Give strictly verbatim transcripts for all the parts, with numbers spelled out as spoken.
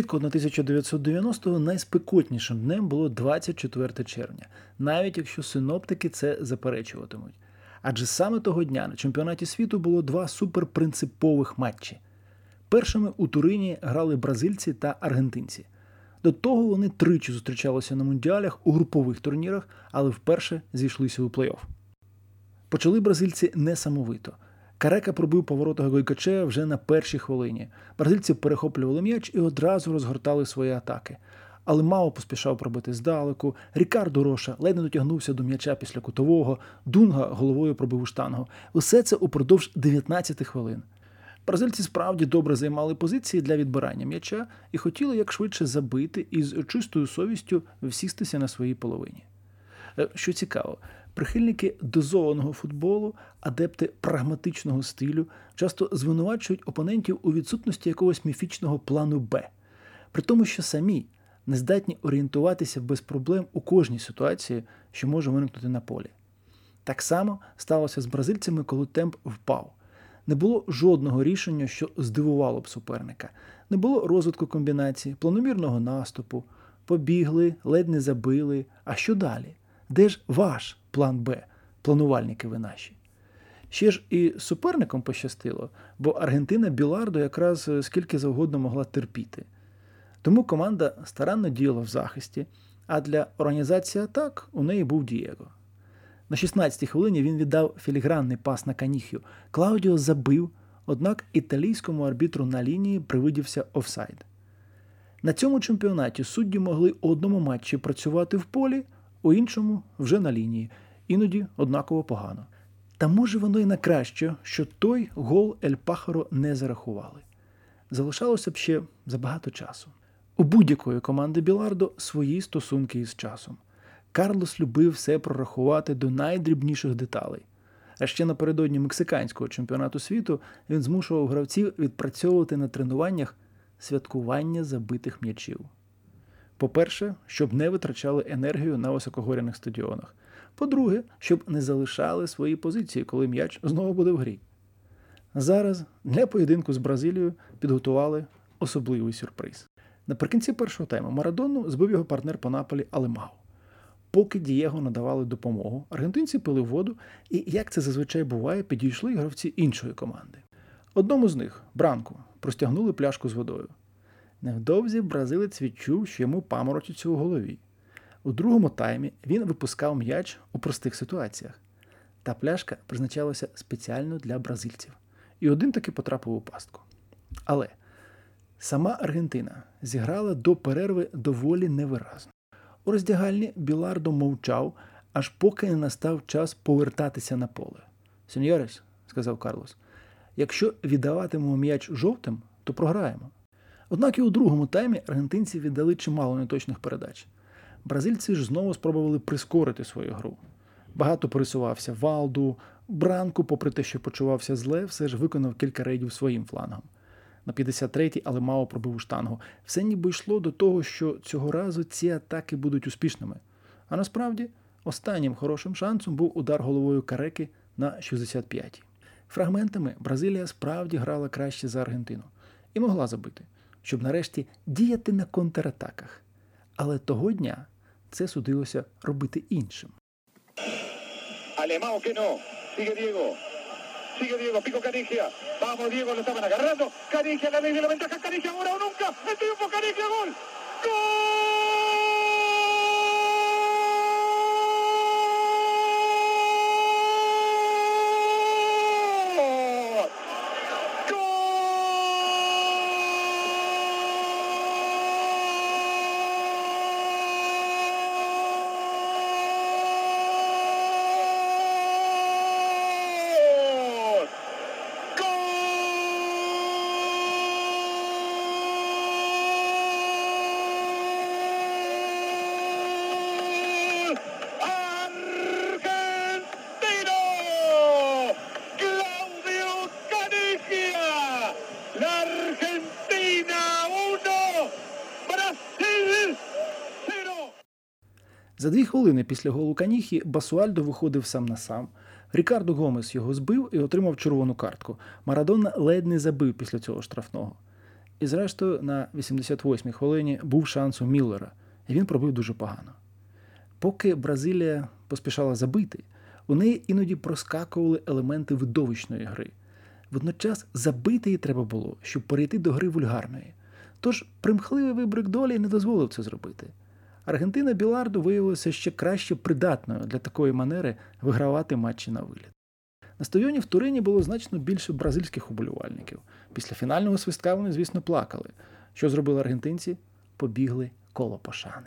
Влітку тисяча дев'ятсот дев'яностого найспекотнішим днем було двадцять четверте червня, навіть якщо синоптики це заперечуватимуть. Адже саме того дня на чемпіонаті світу було два суперпринципових матчі. Першими у Турині грали бразильці та аргентинці. До того вони тричі зустрічалися на мундіалях у групових турнірах, але вперше зійшлися у плей-офф. Почали бразильці несамовито. Карека пробив по воротах Гойкочея вже на першій хвилині. Бразильці перехоплювали м'яч і одразу розгортали свої атаки. Алемао поспішав пробити здалеку, Рікардо Роша ледь не дотягнувся до м'яча після кутового, Дунга головою пробив у штангу. Усе це упродовж дев'ятнадцяти хвилин. Бразильці справді добре займали позиції для відбирання м'яча і хотіли якшвидше забити і з чистою совістю всістися на своїй половині. Що цікаво, прихильники дозованого футболу, адепти прагматичного стилю часто звинувачують опонентів у відсутності якогось міфічного плану «Б», при тому, що самі не здатні орієнтуватися без проблем у кожній ситуації, що може виникнути на полі. Так само сталося з бразильцями, коли темп впав. Не було жодного рішення, що здивувало б суперника. Не було розвитку комбінацій, планомірного наступу. Побігли, ледь не забили. А що далі? Де ж ваш план «Б», планувальники ви наші? Ще ж і суперникам пощастило, бо Аргентина Білардо якраз скільки завгодно могла терпіти. Тому команда старанно діяла в захисті, а для організації атак у неї був Дієго. На шістнадцятій хвилині він віддав філігранний пас на Каніхію. Клаудіо забив, однак італійському арбітру на лінії привидівся офсайд. На цьому чемпіонаті судді могли у одному матчі працювати в полі, у іншому вже на лінії, іноді однаково погано. Та може воно і на краще, що той гол Ель Пахаро не зарахували. Залишалося б ще забагато часу. У будь-якої команди Білардо свої стосунки із часом. Карлос любив все прорахувати до найдрібніших деталей. А ще напередодні мексиканського чемпіонату світу він змушував гравців відпрацьовувати на тренуваннях святкування забитих м'ячів. По-перше, щоб не витрачали енергію на високогоряних стадіонах. По-друге, щоб не залишали свої позиції, коли м'яч знову буде в грі. Зараз для поєдинку з Бразилією підготували особливий сюрприз. Наприкінці першого тайму Марадону збив його партнер по Наполі Алемао. Поки Дієго надавали допомогу, аргентинці пили воду і, як це зазвичай буває, підійшли гравці іншої команди. Одному з них, Бранку, простягнули пляшку з водою. Невдовзі бразилець відчув, що йому паморочиться у голові. У другому таймі він випускав м'яч у простих ситуаціях. Та пляшка призначалася спеціально для бразильців. І один таки потрапив у пастку. Але сама Аргентина зіграла до перерви доволі невиразно. У роздягальні Білардо мовчав, аж поки не настав час повертатися на поле. «Сеньорес», – сказав Карлос, – «якщо віддаватимемо м'яч жовтим, то програємо». Однак і у другому таймі аргентинці віддали чимало неточних передач. Бразильці ж знову спробували прискорити свою гру. Багато пересувався Валду, Бранку, попри те, що почувався зле, все ж виконав кілька рейдів своїм флангом. На п'ятдесят третій Алемао пробив у штангу. Все ніби йшло до того, що цього разу ці атаки будуть успішними. А насправді, останнім хорошим шансом був удар головою Кареки на шістдесят п'ятій. Фрагментами Бразилія справді грала краще за Аргентину. І могла забити, щоб нарешті діяти на контратаках. Але того дня це судилося робити іншим. Алемао que no. Sigue Diego. Sigue Diego, Pico Canigia. Vamos, Diego, lo estaban agarrando. Canigia, la ley de la ventaja. Canigia, ahora o nunca. El triunfo, Canigia, gol. ¡Gol! За дві хвилини після голу Каніхі Басуальдо виходив сам на сам. Рікардо Гомес його збив і отримав червону картку. Марадона ледь не забив після цього штрафного. І зрештою на вісімдесят восьмій хвилині був шанс у Міллера, і він пробив дуже погано. Поки Бразилія поспішала забити, у неї іноді проскакували елементи видовищної гри. Водночас забити її треба було, щоб перейти до гри вульгарної. Тож примхливий вибрик долі не дозволив це зробити. Аргентина Біларду виявилася ще краще придатною для такої манери вигравати матчі на виліт. На стадіоні в Турині було значно більше бразильських уболівальників. Після фінального свистка вони, звісно, плакали. Що зробили аргентинці? Побігли коло пошани.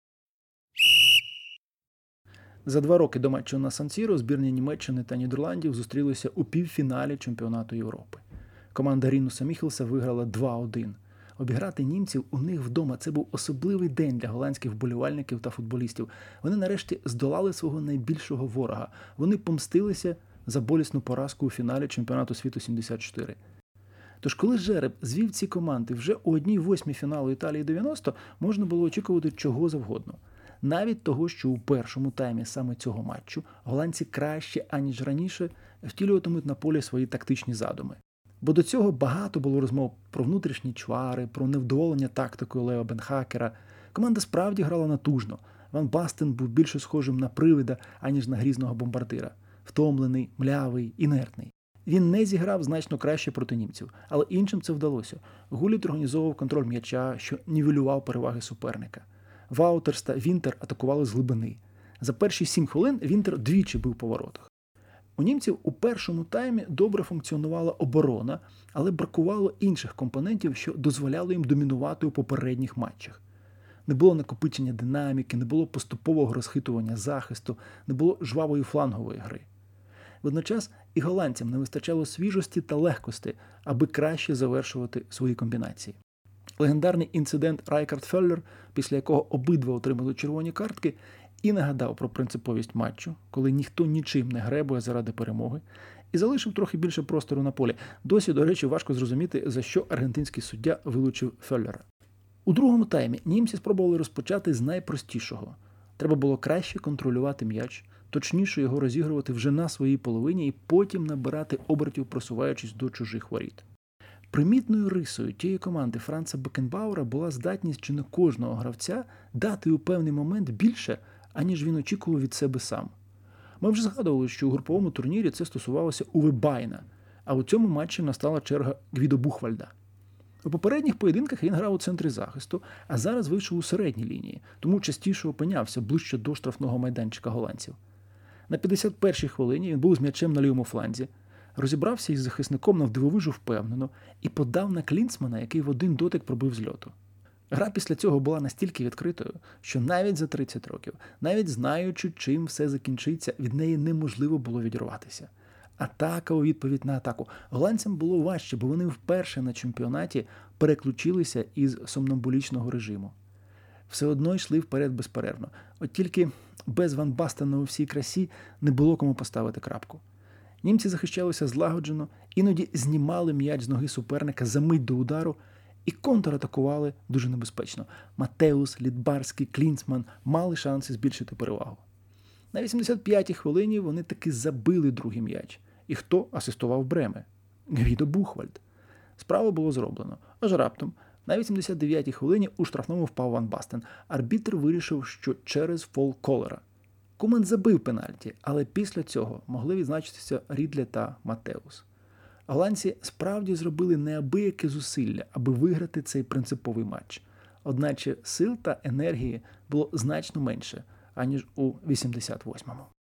За два роки до матчу на Сан-Сіро збірні Німеччини та Нідерландів зустрілися у півфіналі чемпіонату Європи. Команда Рінуса Міхелса виграла два один. Обіграти німців у них вдома – це був особливий день для голландських вболівальників та футболістів. Вони нарешті здолали свого найбільшого ворога. Вони помстилися за болісну поразку у фіналі чемпіонату світу сімдесят чотири. Тож коли жереб звів ці команди вже у одній восьмій фіналу Італії дев'яносто, можна було очікувати чого завгодно. Навіть того, що у першому таймі саме цього матчу голландці краще, аніж раніше, втілюватимуть на полі свої тактичні задуми. Бо до цього багато було розмов про внутрішні чвари, про невдоволення тактикою Лео Бенхакера. Команда справді грала натужно. Ван Бастен був більше схожим на привида, аніж на грізного бомбардира. Втомлений, млявий, інертний. Він не зіграв значно краще проти німців, але іншим це вдалося. Гуліт організовував контроль м'яча, що нівелював переваги суперника. Ваутерс та Вінтер атакували з глибини. За перші сім хвилин Вінтер двічі бив по воротах. У німців у першому таймі добре функціонувала оборона, але бракувало інших компонентів, що дозволяли їм домінувати у попередніх матчах. Не було накопичення динаміки, не було поступового розхитування захисту, не було жвавої флангової гри. Водночас і голландцям не вистачало свіжості та легкості, аби краще завершувати свої комбінації. Легендарний інцидент Райкард-Феллер, після якого обидва отримали червоні картки, і нагадав про принциповість матчу, коли ніхто нічим не гребує заради перемоги, і залишив трохи більше простору на полі. Досі, до речі, важко зрозуміти, за що аргентинський суддя вилучив Феллера. У другому таймі німці спробували розпочати з найпростішого. Треба було краще контролювати м'яч, точніше його розігрувати вже на своїй половині і потім набирати обертів, просуваючись до чужих воріт. Примітною рисою тієї команди Франца Бекенбауера була здатність чи не кожного гравця дати у певний момент більше, аніж він очікував від себе сам. Ми вже згадували, що у груповому турнірі це стосувалося Уве Байна, а у цьому матчі настала черга Гвідо Бухвальда. У попередніх поєдинках він грав у центрі захисту, а зараз вийшов у середній лінії, тому частіше опинявся ближче до штрафного майданчика голландців. На п'ятдесят першій хвилині він був з м'ячем на лівому фланзі, розібрався із захисником навдивовижу впевнено і подав на Клінсмана, який в один дотик пробив з льоту. Гра після цього була настільки відкритою, що навіть за тридцять років, навіть знаючи, чим все закінчиться, від неї неможливо було відірватися. Атака у відповідь на атаку. Голландцям було важче, бо вони вперше на чемпіонаті переключилися із сомнамбулічного режиму. Все одно йшли вперед безперервно. От тільки без Ван Бастена у всій красі не було кому поставити крапку. Німці захищалися злагоджено, іноді знімали м'яч з ноги суперника за мить до удару і контратакували дуже небезпечно. Матеус, Лідбарський, Клінсман мали шанси збільшити перевагу. На вісімдесят п'ятій хвилині вони таки забили другий м'яч. І хто асистував Бреме? Гвідо Бухвальд. Справа було зроблено. Аж раптом, на вісімдесят дев'ятій хвилині у штрафному впав Ван Бастен. Арбітр вирішив, що через фол Колера. Куман забив пенальті, але після цього могли відзначитися Рідле та Матеус. Голландці справді зробили неабияке зусилля, аби виграти цей принциповий матч. Одначе сил та енергії було значно менше, аніж у вісімдесят восьмому.